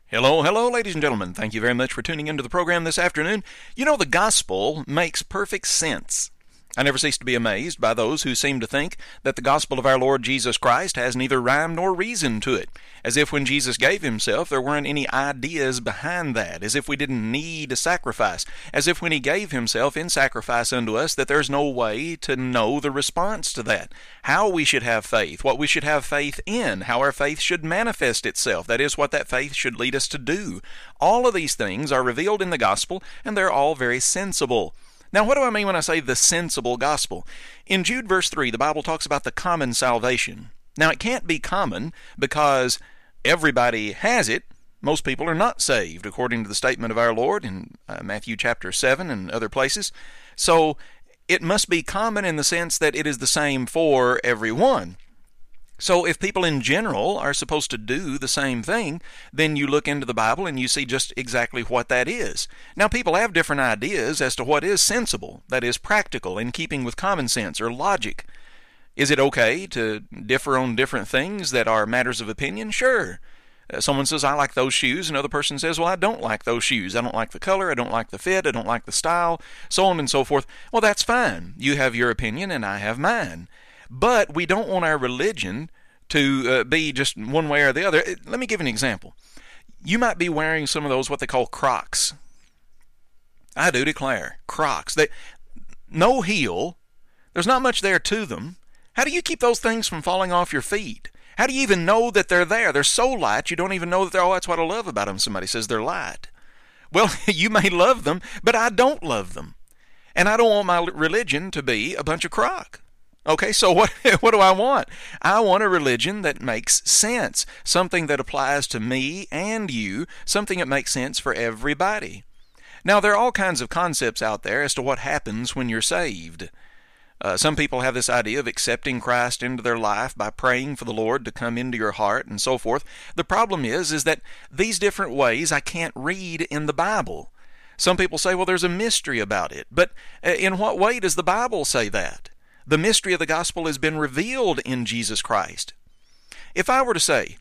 Hello, hello, ladies and gentlemen. Thank you very much for tuning into the program this afternoon. You know, the gospel makes perfect sense. I never cease to be amazed by those who seem to think that the gospel of our Lord Jesus Christ has neither rhyme nor reason to it, as if when Jesus gave himself there weren't any ideas behind that, as if we didn't need a sacrifice, as if when he gave himself in sacrifice unto us that there's no way to know the response to that, how we should have faith, what we should have faith in, how our faith should manifest itself, that is, what that faith should lead us to do. All of these things are revealed in the gospel, and they're all very sensible. Now, what do I mean when I say the sensible gospel? In Jude verse 3, the Bible talks about the common salvation. Now, it can't be common because everybody has it. Most people are not saved, according to the statement of our Lord in Matthew chapter 7 and other places. So, it must be common in the sense that it is the same for everyone. So if people in general are supposed to do the same thing, then you look into the Bible and you see just exactly what that is. Now, people have different ideas as to what is sensible, that is practical, in keeping with common sense or logic. Is it okay to differ on different things that are matters of opinion? Sure. Someone says, I like those shoes. Another person says, well, I don't like those shoes. I don't like the color. I don't like the fit. I don't like the style, so on and so forth. Well, that's fine. You have your opinion and I have mine. But we don't want our religion to be just one way or the other. Let me give an example. You might be wearing some of those what they call Crocs. I do declare, Crocs. No heel. There's not much there to them. How do you keep those things from falling off your feet? How do you even know that they're there? They're so light you don't even know that they're, oh, that's what I love about them. Somebody says they're light. Well, you may love them, but I don't love them. And I don't want my religion to be a bunch of crock. Okay, so what do I want? I want a religion that makes sense, something that applies to me and you, something that makes sense for everybody. Now, there are all kinds of concepts out there as to what happens when you're saved. Some people have this idea of accepting Christ into their life by praying for the Lord to come into your heart and so forth. The problem is that these different ways I can't read in the Bible. Some people say, well, there's a mystery about it. But in what way does the Bible say that? The mystery of the gospel has been revealed in Jesus Christ. If I were to say,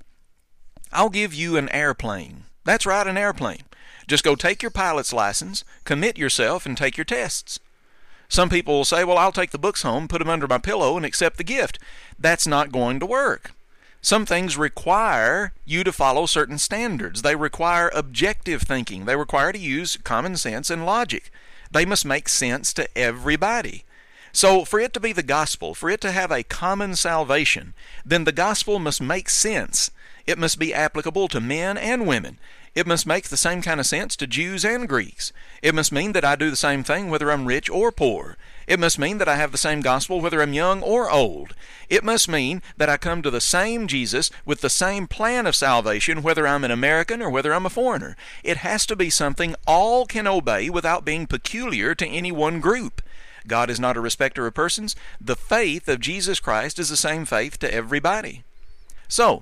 I'll give you an airplane. That's right, an airplane. Just go take your pilot's license, commit yourself, and take your tests. Some people will say, well, I'll take the books home, put them under my pillow, and accept the gift. That's not going to work. Some things require you to follow certain standards. They require objective thinking. They require to use common sense and logic. They must make sense to everybody. So for it to be the gospel, for it to have a common salvation, then the gospel must make sense. It must be applicable to men and women. It must make the same kind of sense to Jews and Greeks. It must mean that I do the same thing whether I'm rich or poor. It must mean that I have the same gospel whether I'm young or old. It must mean that I come to the same Jesus with the same plan of salvation whether I'm an American or whether I'm a foreigner. It has to be something all can obey without being peculiar to any one group. God is not a respecter of persons. The faith of Jesus Christ is the same faith to everybody. So,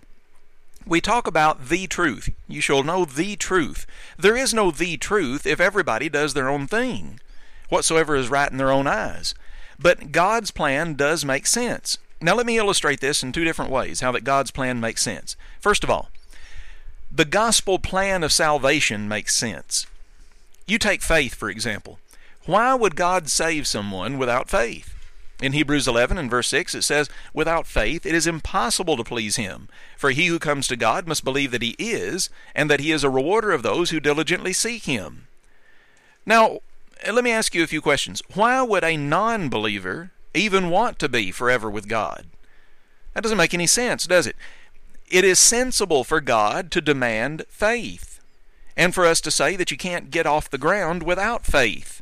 we talk about the truth. You shall know the truth. There is no the truth if everybody does their own thing, whatsoever is right in their own eyes. But God's plan does make sense. Now let me illustrate this in two different ways, how that God's plan makes sense. First of all, the gospel plan of salvation makes sense. You take faith, for example. Why would God save someone without faith? In Hebrews 11 and verse 6 it says, without faith it is impossible to please him. For he who comes to God must believe that he is, and that he is a rewarder of those who diligently seek him. Now, let me ask you a few questions. Why would a non-believer even want to be forever with God? That doesn't make any sense, does it? It is sensible for God to demand faith, and for us to say that you can't get off the ground without faith.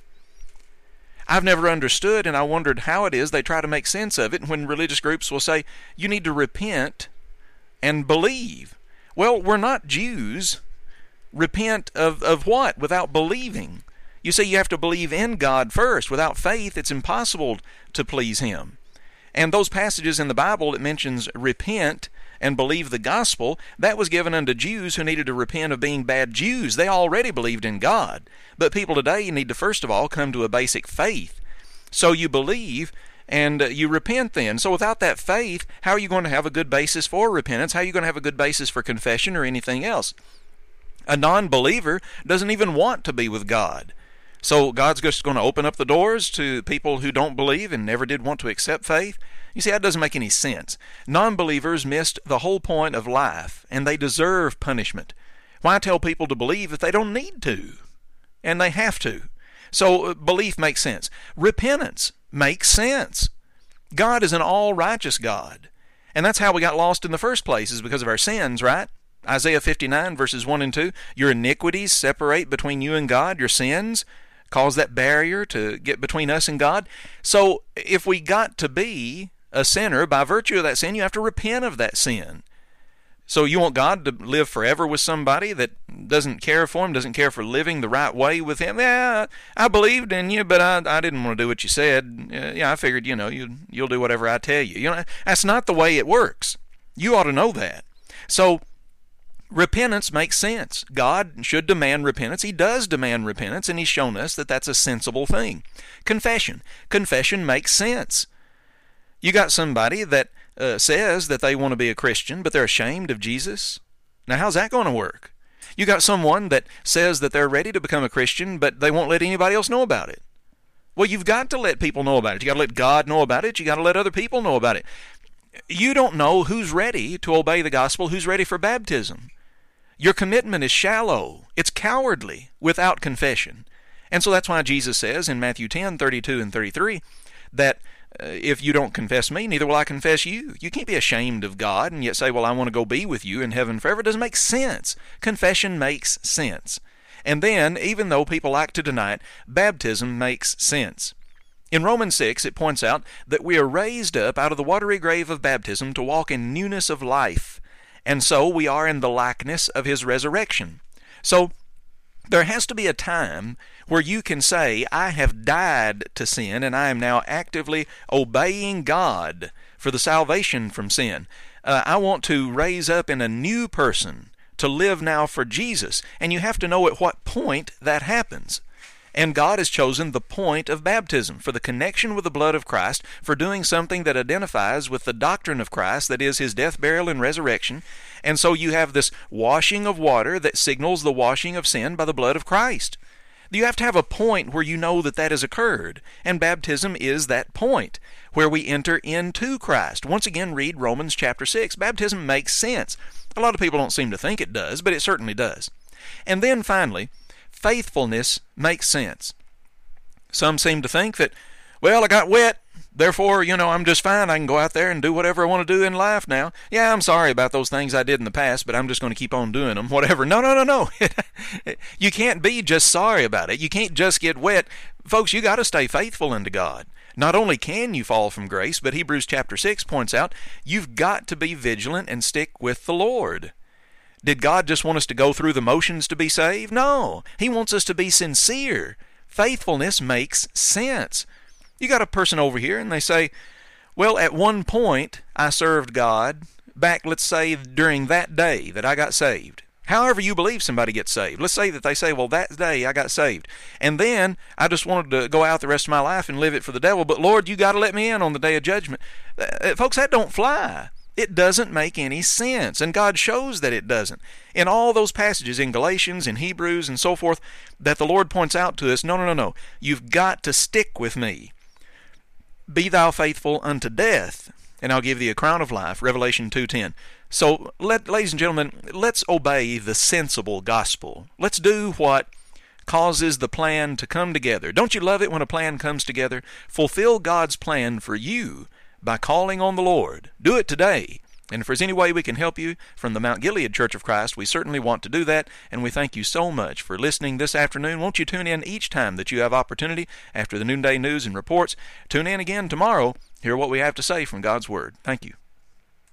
I've never understood, and I wondered how it is they try to make sense of it when religious groups will say, you need to repent and believe. Well, we're not Jews. Repent of what? Without believing. You say you have to believe in God first. Without faith, it's impossible to please him. And those passages in the Bible that mentions repent and believe the gospel, that was given unto Jews who needed to repent of being bad Jews. They already believed in God. But people today need to first of all come to a basic faith. So you believe and you repent then. So without that faith, how are you going to have a good basis for repentance? How are you going to have a good basis for confession or anything else? A non-believer doesn't even want to be with God. So God's just going to open up the doors to people who don't believe and never did want to accept faith? You see, that doesn't make any sense. Non-believers missed the whole point of life, and they deserve punishment. Why tell people to believe if they don't need to? And they have to. So belief makes sense. Repentance makes sense. God is an all-righteous God. And that's how we got lost in the first place, is because of our sins, right? Isaiah 59 verses 1 and 2, your iniquities separate between you and God. Your sins cause that barrier to get between us and God. So if we got to be a sinner, by virtue of that sin, you have to repent of that sin. So you want God to live forever with somebody that doesn't care for him, doesn't care for living the right way with him? Yeah, I believed in you, but I didn't want to do what you said. Yeah, I figured, you'll do whatever I tell you. That's not the way it works. You ought to know that. So repentance makes sense. God should demand repentance. He does demand repentance, and He's shown us that that's a sensible thing. Confession. Confession makes sense. You got somebody that says that they want to be a Christian, but they're ashamed of Jesus. Now, how's that going to work? You got someone that says that they're ready to become a Christian, but they won't let anybody else know about it. Well, you've got to let people know about it. You got to let God know about it. You got to let other people know about it. You don't know who's ready to obey the gospel, who's ready for baptism. Your commitment is shallow. It's cowardly without confession. And so that's why Jesus says in Matthew 10:32 and 33 that if you don't confess me, neither will I confess you. You can't be ashamed of God and yet say, well, I want to go be with you in heaven forever. It doesn't make sense. Confession makes sense. And then, even though people like to deny it, baptism makes sense. In Romans 6, it points out that we are raised up out of the watery grave of baptism to walk in newness of life. And so we are in the likeness of His resurrection. So there has to be a time where you can say, I have died to sin, and I am now actively obeying God for the salvation from sin. I want to raise up in a new person to live now for Jesus. And you have to know at what point that happens. And God has chosen the point of baptism for the connection with the blood of Christ, for doing something that identifies with the doctrine of Christ, that is His death, burial, and resurrection. And so you have this washing of water that signals the washing of sin by the blood of Christ. You have to have a point where you know that that has occurred, and baptism is that point where we enter into Christ. Once again, read Romans chapter 6. Baptism makes sense. A lot of people don't seem to think it does, but it certainly does. And then finally, faithfulness makes sense. Some seem to think that, well, I got wet, therefore, I'm just fine. I can go out there and do whatever I want to do in life now. Yeah, I'm sorry about those things I did in the past, but I'm just going to keep on doing them, whatever. No. You can't be just sorry about it. You can't just get wet. Folks, you got to stay faithful unto God. Not only can you fall from grace, but Hebrews chapter 6 points out, you've got to be vigilant and stick with the Lord. Did God just want us to go through the motions to be saved? No. He wants us to be sincere. Faithfulness makes sense. You got a person over here and they say, well, at one point I served God back, let's say, during that day that I got saved. However you believe somebody gets saved. Let's say that they say, well, that day I got saved. And then I just wanted to go out the rest of my life and live it for the devil. But Lord, you got to let me in on the day of judgment. Folks, that don't fly. It doesn't make any sense, and God shows that it doesn't. In all those passages in Galatians, in Hebrews, and so forth, that the Lord points out to us, no. You've got to stick with me. Be thou faithful unto death, and I'll give thee a crown of life, Revelation 2:10. So, ladies and gentlemen, let's obey the sensible gospel. Let's do what causes the plan to come together. Don't you love it when a plan comes together? Fulfill God's plan for you by calling on the Lord. Do it today. And if there's any way we can help you from the Mount Gilead Church of Christ, we certainly want to do that, and we thank you so much for listening this afternoon. Won't you tune in each time that you have opportunity after the noonday news and reports? Tune in again tomorrow. Hear what we have to say from God's Word. Thank you.